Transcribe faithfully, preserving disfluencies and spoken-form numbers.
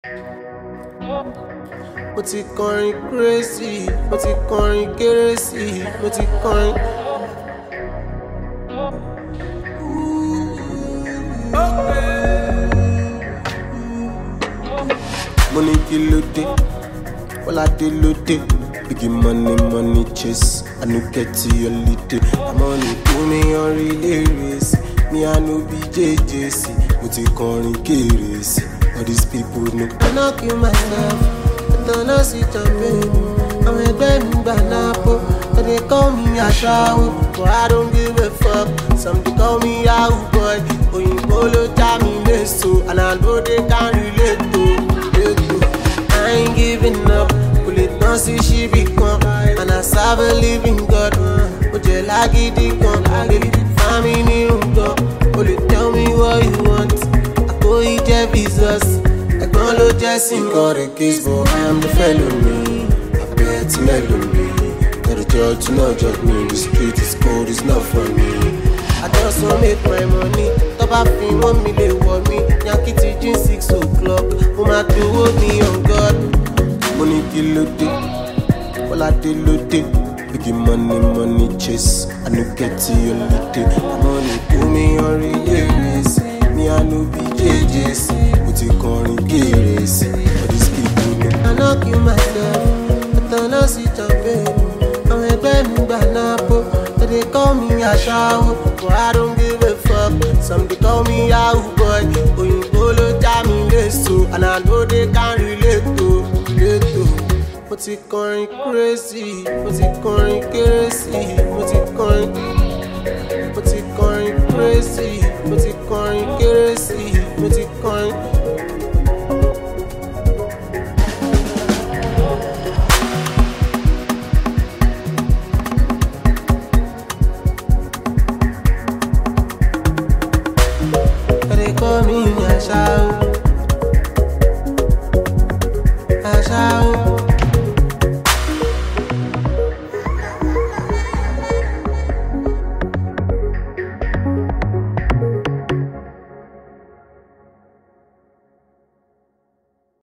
Mo ti kọrin crazy, mo ti kọrin kérésì, mo ti kọrin. Mo ní kí ló dé, Ọládé ló dé. Big money, money chase, I no get to your holiday. I'm on it, do me on relay race. Me I no be J J C, mo ti kọrin kérésì. All these people know I no kill myself, I don't know see champagne. I'm a baby banapo, but they call me Ashawo. But I don't give a fuck, some they call me Yahoo boy. Oyinbo lo ja mi meso, and I know they can relate to, relate to. I ain't giving up, pull it down see she become. And I serve a living God, Oje lagidi gun. Baby, find me new dog, pull it, tell me what you want. I go eat your visas, I go lo Jesse. Got a kiss, but I am the felony. I bet you melody. Got a judge to not judge me. The street is cold, it's not for me. I just wanna make my money. Top up in one million want me. Yankee T G six o'clock. Who ma do with me on God? Money kill day, Ọládé ló dé. Big money, money chase. I no get to your holiday. Money do me on relay race. Me I no be J J C. Mo ti kọrin kérésì. All these people know I no kill myself, I don't know see champagne. I'm a baby banapo, but they call me Ashawo. But I don't give a fuck, some they call me Yahoo boy. Oyinbo lo ja mi meso, and I know they can relate to, relate to. Mo ti kọrin crazy, mo ti kọrin kérésì, mo ti kọrin. Mo ti kọrin crazy, mo ti kọrin kérésì, mo ti kọrin.